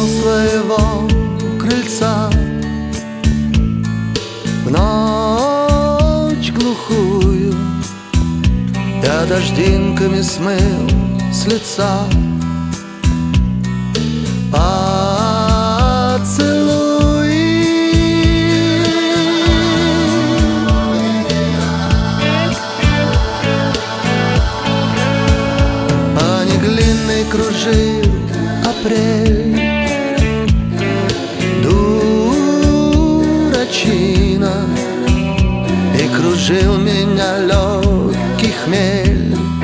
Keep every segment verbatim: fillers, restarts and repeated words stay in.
с твоего крыльца в ночь глухую, я дождинками смыл с лица поцелуй. А неглинный кружил апрель, дурачина, и кружил меня легкий хмель.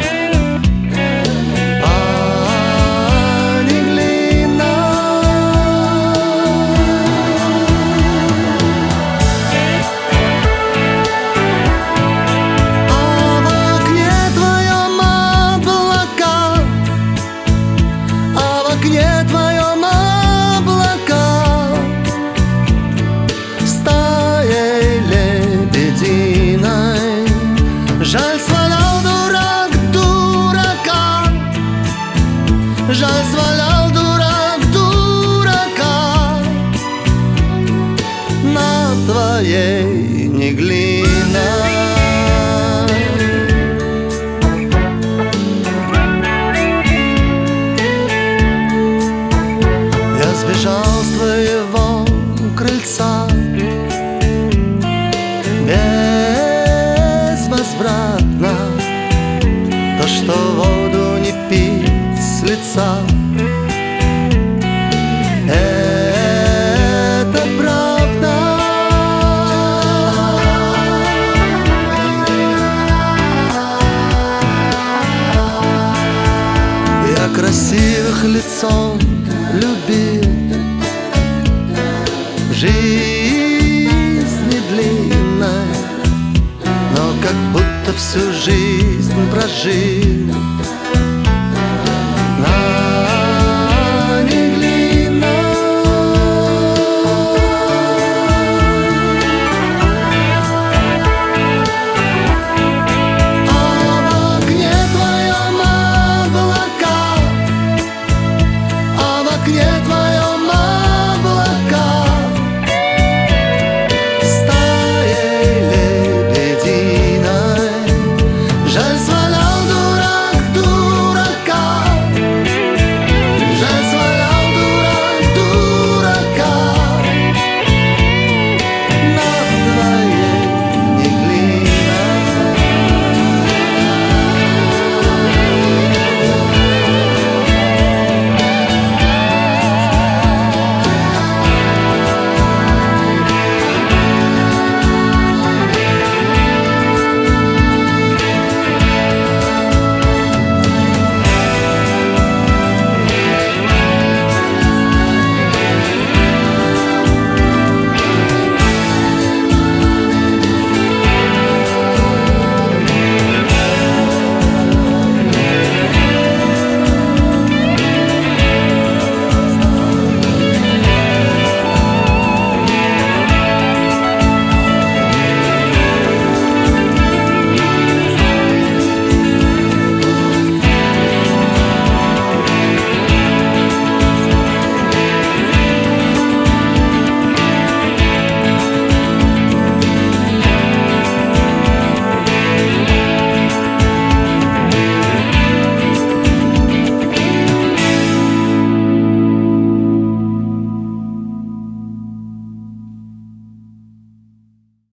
Жаль, свалял дурак дурака, жаль, свалял дурак дурака на твоей неглиной. Я сбежал с твоего крыльца безвозвратно, то, что воду не пить с лица, это правда. Я красивых лицом любил, жизнь не длинная, но как будто всю жизнь прожил.